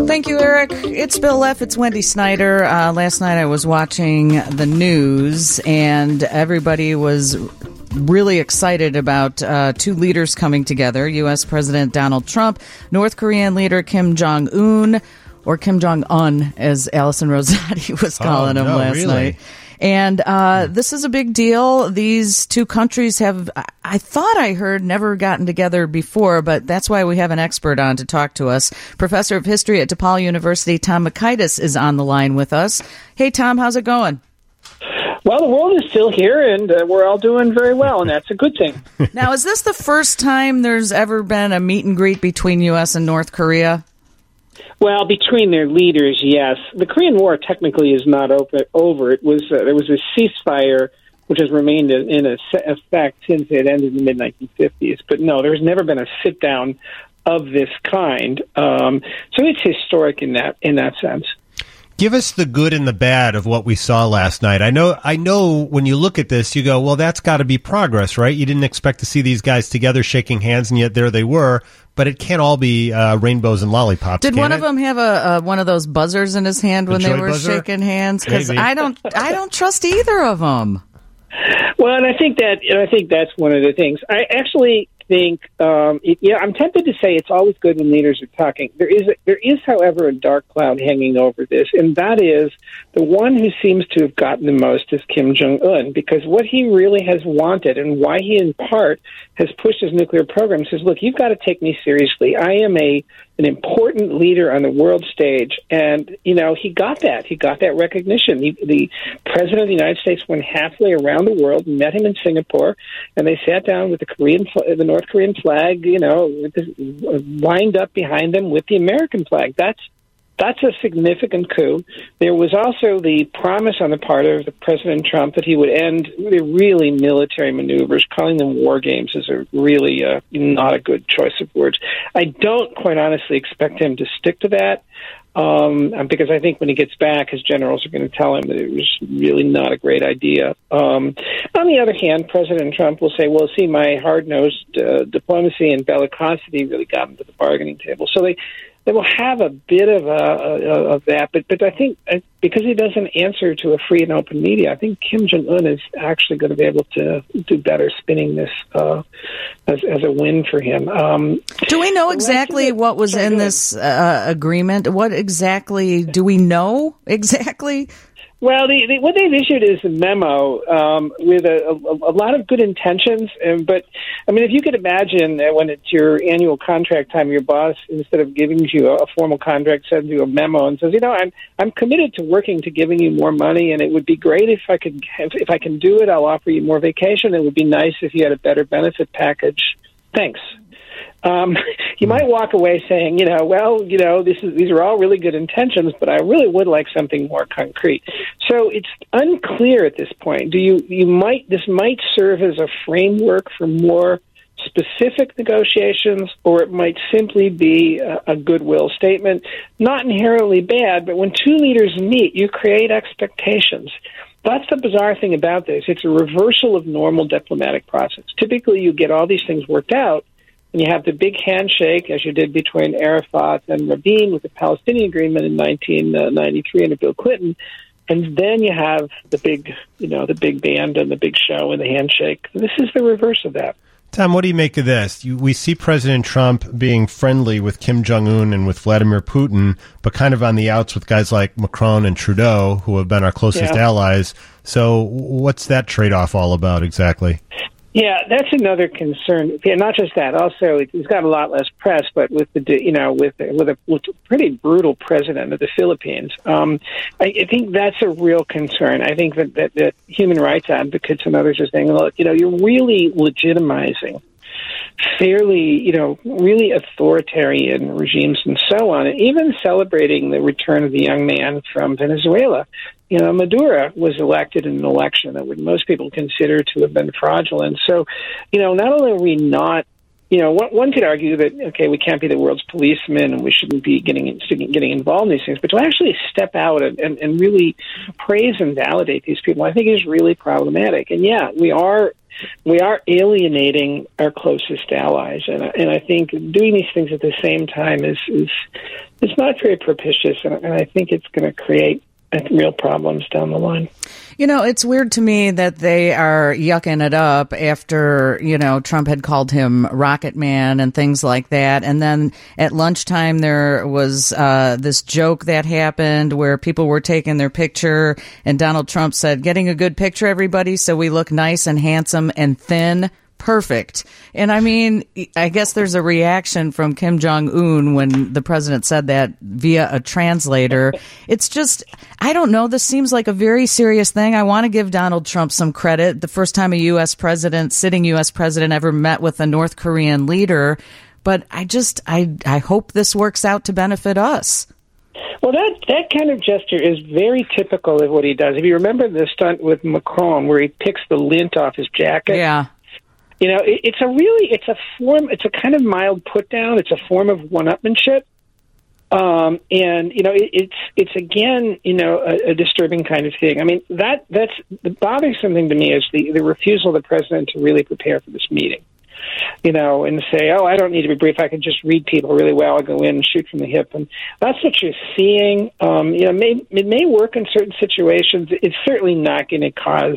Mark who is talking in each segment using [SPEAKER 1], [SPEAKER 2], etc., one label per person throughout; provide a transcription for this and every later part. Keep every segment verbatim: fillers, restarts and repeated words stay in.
[SPEAKER 1] Thank you, Eric. It's Bill Leff. It's Wendy Snyder. Uh, last night I was watching the news, and everybody was really excited about uh, two leaders coming together, U S. President Donald Trump, North Korean leader Kim Jong-un, or Kim Jong-un, as Allison Rosati was calling
[SPEAKER 2] oh,
[SPEAKER 1] him
[SPEAKER 2] no,
[SPEAKER 1] last
[SPEAKER 2] really?
[SPEAKER 1] night. And uh, this is a big deal. These two countries have, I thought I heard, never gotten together before, but that's why we have an expert on to talk to us. Professor of History at DePaul University, Tom Makaitis, is on the line with us. Hey, Tom, how's it going?
[SPEAKER 3] Well, the world is still here, and uh, we're all doing very well, and that's a good thing.
[SPEAKER 1] Now, is this the first time there's ever been a meet and greet between U S and North Korea?
[SPEAKER 3] Well, between their leaders, yes. The Korean War technically is not over. over. It was uh, there was a ceasefire which has remained in, in a effect since it ended in the mid nineteen fifties. But no, there's never been a sit down of this kind. Um, so it's historic in that in that sense.
[SPEAKER 2] Give us the good and the bad of what we saw last night. I know I know when you look at this, you go, well, that's got to be progress, right? You didn't expect to see these guys together shaking hands, and yet there they were. But it can't all be uh, rainbows and lollipops.
[SPEAKER 1] Did one
[SPEAKER 2] it?
[SPEAKER 1] of them have a, a one of those buzzers in his hand
[SPEAKER 2] The
[SPEAKER 1] when they
[SPEAKER 2] joy
[SPEAKER 1] were
[SPEAKER 2] buzzer?
[SPEAKER 1] shaking hands? Because
[SPEAKER 2] Maybe.
[SPEAKER 1] I don't, I don't trust either of them.
[SPEAKER 3] Well, and I think that and I think that's one of the things. I actually think, um, it, yeah, I'm tempted to say it's always good when leaders are talking. There is, a, there is, however, a dark cloud hanging over this, and that is the one who seems to have gotten the most is Kim Jong-un, because what he really has wanted and why he, in part, has pushed his nuclear program says, look, you've got to take me seriously. I am a an important leader on the world stage, and, you know, he got that. He got that recognition. He, the president of the United States went halfway around the world, met him in Singapore, and they sat down with the Korean, the North Korean flag, you know, lined up behind them with the American flag. That's That's a significant coup. There was also the promise on the part of the President Trump that he would end the really military maneuvers. Calling them war games is a really uh, not a good choice of words. I don't quite honestly expect him to stick to that um, because I think when he gets back, his generals are going to tell him that it was really not a great idea. Um, on the other hand, President Trump will say, well, see, my hard-nosed uh, diplomacy and bellicosity really got him to the bargaining table. So they... They will have a bit of a, a, of that, but but I think uh, because he doesn't answer to a free and open media, I think Kim Jong-un is actually going to be able to do better spinning this uh, as, as a win for him. Um,
[SPEAKER 1] do we know exactly what was in this uh, agreement? What exactly do we know exactly?
[SPEAKER 3] Well, the, the, what they've issued is a memo um, with a, a, a lot of good intentions. Um, but, I mean, if you could imagine that when it's your annual contract time, your boss, instead of giving you a, a formal contract, sends you a memo and says, you know, I'm I'm committed to working to giving you more money, and it would be great if I could if, if I can do it. I'll offer you more vacation. It would be nice if you had a better benefit package. Thanks. Um, you might walk away saying, you know, well, you know, this is these are all really good intentions, but I really would like something more concrete. So it's unclear at this point. Do you you might this might serve as a framework for more specific negotiations, or it might simply be a, a goodwill statement, not inherently bad, but when two leaders meet, you create expectations. That's the bizarre thing about this. It's a reversal of normal diplomatic process. Typically, you get all these things worked out, and you have the big handshake, as you did between Arafat and Rabin with the Palestinian agreement in nineteen ninety-three under Bill Clinton, and then you have the big, you know, the big band and the big show and the handshake. This is the reverse of that.
[SPEAKER 2] Tom, what do you make of this? You, we see President Trump being friendly with Kim Jong-un and with Vladimir Putin, but kind of on the outs with guys like Macron and Trudeau, who have been our closest
[SPEAKER 3] yeah.
[SPEAKER 2] allies. So what's that trade-off all about exactly?
[SPEAKER 3] Yeah, that's another concern. Yeah, not just that. Also, it's got a lot less press, but with the you know with with a, with a pretty brutal president of the Philippines, um, I, I think that's a real concern. I think that, that that human rights advocates and others are saying, look, you know, you're really legitimizing fairly, you know, really authoritarian regimes and so on, and even celebrating the return of the young man from Venezuela. You know, Maduro was elected in an election that would most people consider to have been fraudulent. So, you know, not only are we not you know, one, one could argue that, okay, we can't be the world's policemen and we shouldn't be getting getting involved in these things, but to actually step out and, and, and really praise and validate these people, I think is really problematic. And yeah, we are we are alienating our closest allies, and and I think doing these things at the same time is is is not very propitious, and, and I think it's going to create real problems down the line.
[SPEAKER 1] You know, it's weird to me that they are yucking it up after, you know, Trump had called him Rocket Man and things like that. And then at lunchtime, there was uh, this joke that happened where people were taking their picture and Donald Trump said, getting a good picture, everybody, so we look nice and handsome and thin. Perfect. And I mean, I guess there's a reaction from Kim Jong-un when the president said that via a translator. It's just, I don't know. This seems like a very serious thing. I want to give Donald Trump some credit. The first time a U S president, sitting U S president ever met with a North Korean leader. But I just, I, I hope this works out to benefit us.
[SPEAKER 3] Well, that, that kind of gesture is very typical of what he does. If you remember the stunt with Macron where he picks the lint off his jacket.
[SPEAKER 1] Yeah.
[SPEAKER 3] You know, it, it's a really, it's a form, it's a kind of mild put down. It's a form of one-upmanship. Um, and, you know, it, it's, it's again, you know, a, a disturbing kind of thing. I mean, that, that's, the bothersome thing to me is the, the refusal of the president to really prepare for this meeting. You know, and say, oh, I don't need to be brief. I can just read people really well. I'll go in and shoot from the hip. And that's what you're seeing. Um, you know, may, it may work in certain situations. It's certainly not going to cause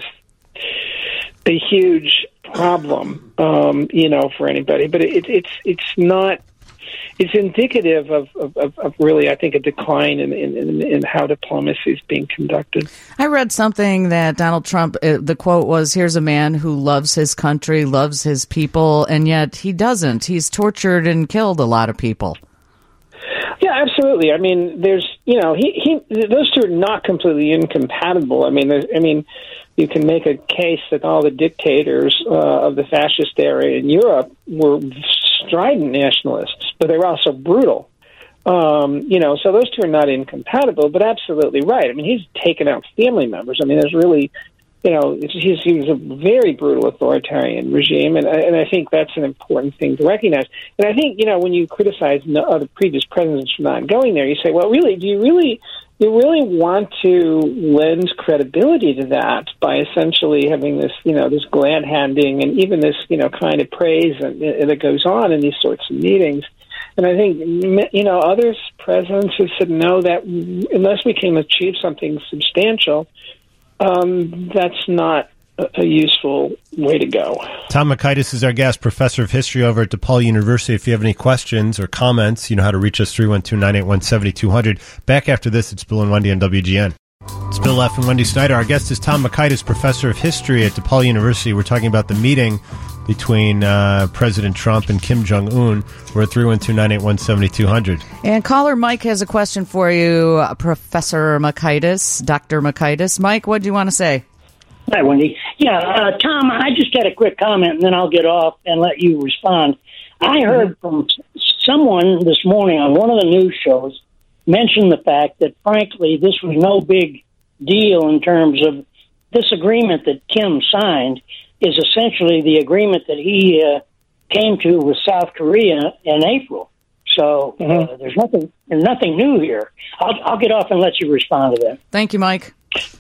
[SPEAKER 3] a huge problem, um, you know, for anybody. But it, it's it's not. It's indicative of, of, of really, I think, a decline in, in, in how diplomacy is being conducted.
[SPEAKER 1] I read something that Donald Trump, uh, the quote was, here's a man who loves his country, loves his people, and yet he doesn't. He's tortured and killed a lot of people.
[SPEAKER 3] Yeah, absolutely. I mean, there's, you know, he, he those two are not completely incompatible. I mean, I mean, you can make a case that all the dictators uh, of the fascist era in Europe were strident nationalists, but they were also brutal. Um, you know, so those two are not incompatible, but absolutely right. I mean, he's taken out family members. I mean, there's really, you know, he's, he's a very brutal authoritarian regime, and, and I think that's an important thing to recognize. And I think, you know, when you criticize no, uh, the previous presidents for not going there, you say, well, really, do you really... You really want to lend credibility to that by essentially having this, you know, this glad handing and even this, you know, kind of praise and, and that goes on in these sorts of meetings. And I think, you know, other presidents have said no, that unless we can achieve something substantial, um, that's not a useful way to go.
[SPEAKER 2] Tom Mockaitis is our guest, professor of history over at DePaul University. If you have any questions or comments, you know how to reach us, three one two, nine eight one, seven two zero zero. Back after this, it's Bill and Wendy on W G N. It's Bill F. and Wendy Snyder. Our guest is Tom Mockaitis, professor of history at DePaul University. We're talking about the meeting between uh, President Trump and Kim Jong-un. We're at three one two, nine eight one, seven two zero zero.
[SPEAKER 1] And caller Mike has a question for you, Professor Mockaitis, Doctor Mockaitis. Mike, what do you want to say?
[SPEAKER 4] Hi, Wendy. Yeah, uh, Tom, I just had a quick comment, and then I'll get off and let you respond. I heard from someone this morning on one of the news shows mention the fact that, frankly, this was no big deal in terms of this agreement that Kim signed is essentially the agreement that he uh, came to with South Korea in April. So uh, mm-hmm. there's nothing there's nothing new here. I'll, I'll get off and let you respond to that.
[SPEAKER 1] Thank you, Mike.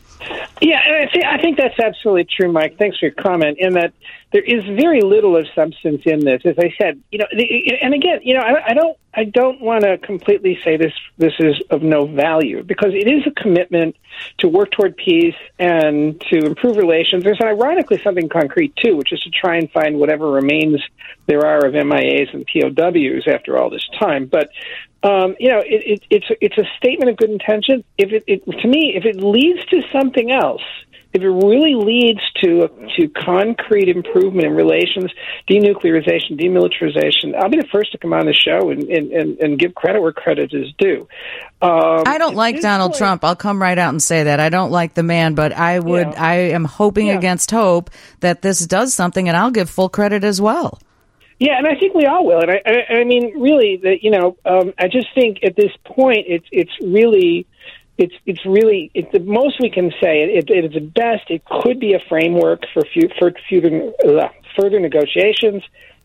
[SPEAKER 3] Yeah, I think that's absolutely true, Mike. Thanks for your comment. In that there is very little of substance in this, as I said. You know, and again, you know, I, I don't, I don't want to completely say this. This is of no value because it is a commitment to work toward peace and to improve relations. There's ironically something concrete too, which is to try and find whatever remains there are of M I As and P O Ws after all this time. But Um, you know, it, it, it's it's a statement of good intention. If it, it to me, if it leads to something else, if it really leads to to concrete improvement in relations, denuclearization, demilitarization, I'll be the first to come on the show and, and, and, and give credit where credit is due. Um,
[SPEAKER 1] I don't like Donald point, Trump. I'll come right out and say that. I don't like the man, but I would. Yeah. I am hoping yeah. against hope that this does something, and I'll give full credit as well.
[SPEAKER 3] Yeah, and I think we all will. And I, I, I mean, really, the, you know, um, I just think at this point, it's it's really, it's it's really, it's the most we can say. It, it is at best, it could be a framework for fu- for future, uh, further negotiations.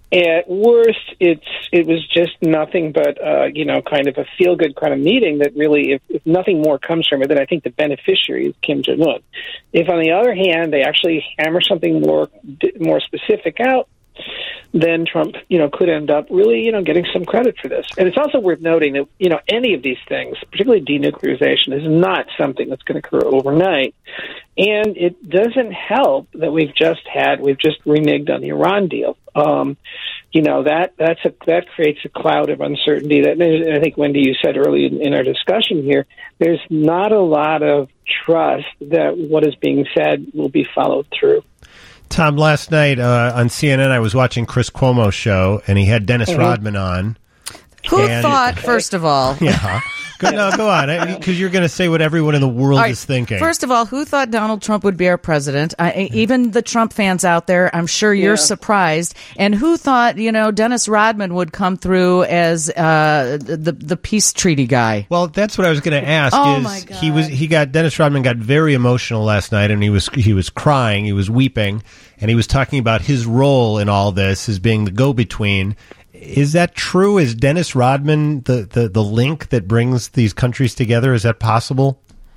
[SPEAKER 3] At worst, it's it was just nothing but uh, you know, kind of a feel good kind of meeting that really, if, if nothing more comes from it, then I think the beneficiary is Kim Jong Un. If on the other hand they actually hammer something more more specific out, then Trump, you know, could end up really, you know, getting some credit for this. And it's also worth noting that, you know, any of these things, particularly denuclearization, is not something that's going to occur overnight. And it doesn't help that we've just had, we've just reneged on the Iran deal. Um, you know, that that's a, that creates a cloud of uncertainty. That, and I think, Wendy, you said early in, in our discussion here, there's not a lot of trust that what is being said will be followed through.
[SPEAKER 2] Tom, last night uh, on C N N, I was watching Chris Cuomo's show, and he had Dennis mm-hmm. Rodman on.
[SPEAKER 1] Who
[SPEAKER 2] and,
[SPEAKER 1] thought, first of all?
[SPEAKER 2] Yeah. Go, no, go on, because you're going to say what everyone in the world right. is thinking.
[SPEAKER 1] First of all, who thought Donald Trump would be our president? I, even the Trump fans out there, I'm sure you're yeah. surprised. And who thought, you know, Dennis Rodman would come through as uh, the the peace treaty guy?
[SPEAKER 2] Well, that's what I was going to ask.
[SPEAKER 1] Oh
[SPEAKER 2] is
[SPEAKER 1] my God.
[SPEAKER 2] he was he got Dennis Rodman got very emotional last night, and he was he was crying, he was weeping, and he was talking about his role in all this as being the go-between. Is that true? Is Dennis Rodman the, the, the link that brings these countries together? Is that possible?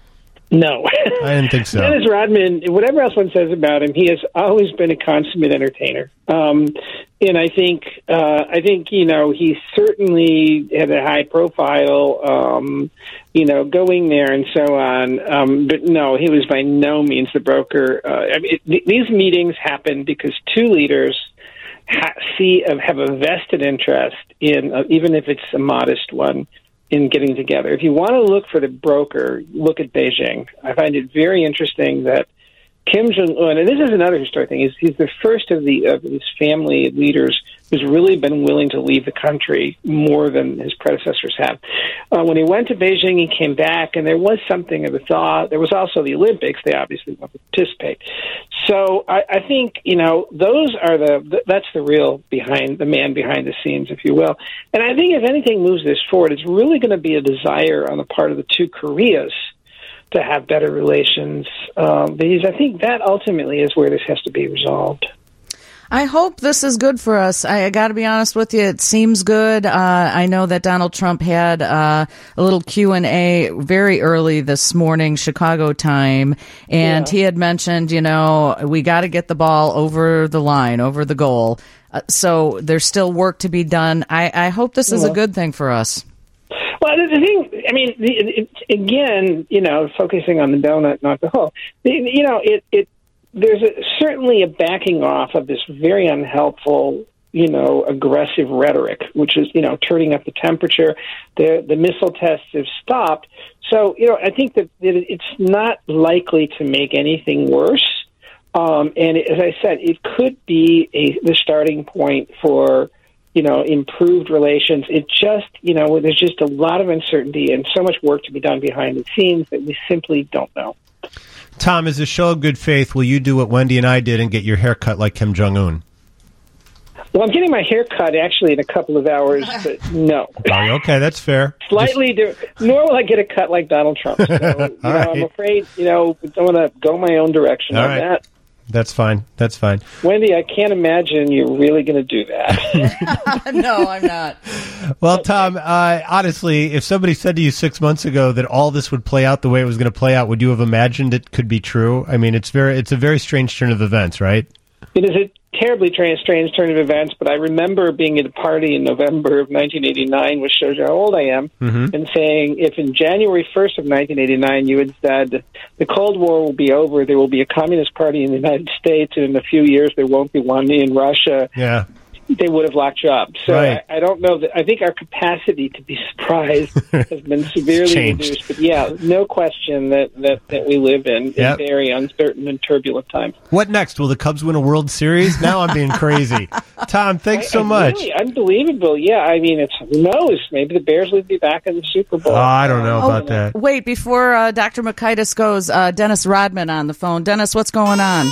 [SPEAKER 3] No.
[SPEAKER 2] I didn't think so.
[SPEAKER 3] Dennis Rodman, whatever else one says about him, he has always been a consummate entertainer. Um, and I think, uh, I think, you know, he certainly had a high profile, um, you know, going there and so on. Um, but no, he was by no means the broker. Uh, I mean, it, these meetings happen because two leaders Ha- see uh, have a vested interest in, uh, even if it's a modest one, in getting together. If you want to look for the broker, look at Beijing. I find it very interesting that Kim Jong Un, and this is another historic thing, he's, he's the first of the of his family leaders who's really been willing to leave the country more than his predecessors have. Uh, when he went to Beijing, he came back, and there was something of a thought. There was also the Olympics. They obviously want to participate. So I, I think, you know, those are the, that's the real behind, the man behind the scenes, if you will. And I think if anything moves this forward, it's really going to be a desire on the part of the two Koreas to have better relations, um, because I think that ultimately is where this has to be resolved.
[SPEAKER 1] I hope this is good for us. I, I got to be honest with you; it seems good. Uh, I know that Donald Trump had uh, a little Q and A very early this morning, Chicago time, and yeah. he had mentioned, you know, we got to get the ball over the line, over the goal. Uh, so there's still work to be done. I, I hope this is yeah. a good thing for us.
[SPEAKER 3] Well, the thing, I mean, it, it, again, you know, focusing on the donut, not the hole. You know, it, it there's a, certainly a backing off of this very unhelpful, you know, aggressive rhetoric, which is, you know, turning up the temperature. The the missile tests have stopped, so you know, I think that, that it's not likely to make anything worse. Um, and as I said, it could be a the starting point for, you know, improved relations. It just, you know, there's just a lot of uncertainty and so much work to be done behind the scenes that we simply don't know.
[SPEAKER 2] Tom, as a show of good faith, will you do what Wendy and I did and get your hair cut like Kim Jong Un?
[SPEAKER 3] Well, I'm getting my hair cut actually in a couple of hours, but no.
[SPEAKER 2] Oh, okay, that's fair.
[SPEAKER 3] Slightly
[SPEAKER 2] Just...
[SPEAKER 3] different. Nor will I get a cut like Donald Trump. So, you know, right. I'm afraid, you know, I'm going to go my own direction
[SPEAKER 2] All
[SPEAKER 3] on
[SPEAKER 2] right.
[SPEAKER 3] that.
[SPEAKER 2] That's fine. That's fine.
[SPEAKER 3] Wendy, I can't imagine you're really going to do that.
[SPEAKER 1] No, I'm not.
[SPEAKER 2] Well, Tom, uh, honestly, if somebody said to you six months ago that all this would play out the way it was going to play out, would you have imagined it could be true? I mean, it's very, it's a very strange turn of events, right?
[SPEAKER 3] It is a terribly tra- strange turn of events, but I remember being at a party in November of nineteen eighty-nine, which shows you how old I am, mm-hmm. and saying if in January first of nineteen eighty-nine you had said the Cold War will be over, there will be a communist party in the United States, and in a few years there won't be one in Russia,
[SPEAKER 2] yeah.
[SPEAKER 3] they would have locked you up. So
[SPEAKER 2] right.
[SPEAKER 3] I, I don't know. That I think our capacity to be surprised has been severely reduced. But yeah, no question that, that, that we live in, yep. in very uncertain and turbulent times.
[SPEAKER 2] What next? Will the Cubs win a World Series? Now I'm being crazy. Tom, thanks so
[SPEAKER 3] I, I
[SPEAKER 2] much.
[SPEAKER 3] Really, unbelievable. Yeah, I mean, it's who knows? Maybe the Bears will be back in the Super Bowl.
[SPEAKER 2] Oh, I don't know
[SPEAKER 1] oh,
[SPEAKER 2] about that.
[SPEAKER 1] Wait, before uh, Doctor Makaitis goes, uh, Dennis Rodman on the phone. Dennis, what's going on?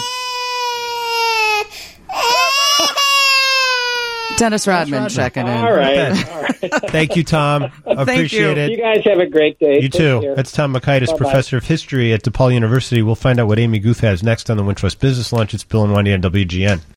[SPEAKER 1] Dennis Rodman, Dennis Rodman checking in.
[SPEAKER 3] All right. All right.
[SPEAKER 2] Thank you, Tom. Appreciate
[SPEAKER 3] you.
[SPEAKER 2] it.
[SPEAKER 3] You guys have a great day.
[SPEAKER 2] You
[SPEAKER 3] Take
[SPEAKER 2] too.
[SPEAKER 3] care.
[SPEAKER 2] That's Tom Makaitis,
[SPEAKER 3] Bye-bye.
[SPEAKER 2] Professor of History at DePaul University. We'll find out what Amy Guth has next on the Wintrust Business Lunch. It's Bill and Wendy on W G N.